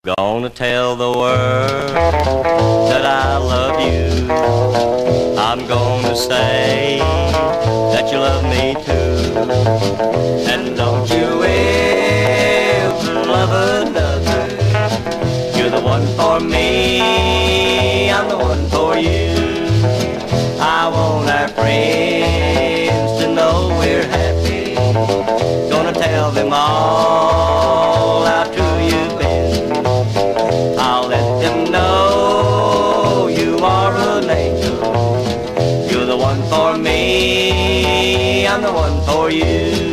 Gonna tell the world that I love you. I'm gonna say that you love me too. And don't you ever love another. You're the one for me, I'm the one for you. I want our friends to know we're happy. Gonna tell them all how true you've been. I'll let them know you are an angel. You're the one for me, I'm the one for you.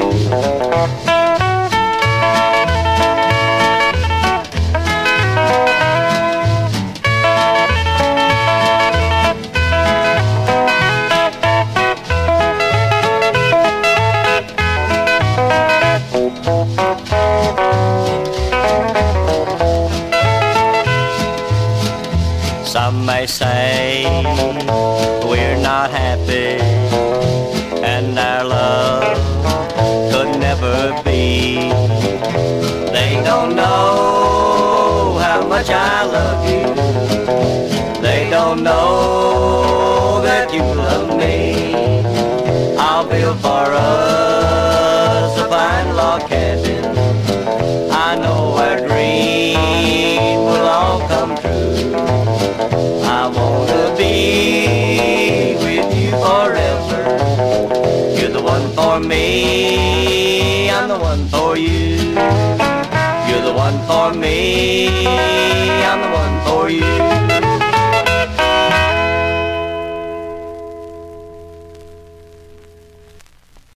Some may say we're not happy and our love could never be. They don't know how much I love you. They don't know that you love me. I'll build for us a fine log cabin. I know our dream will all come true. I wanna be with you forever. You're the one for me, I'm the one for you. You're the one for me, I'm the one for you.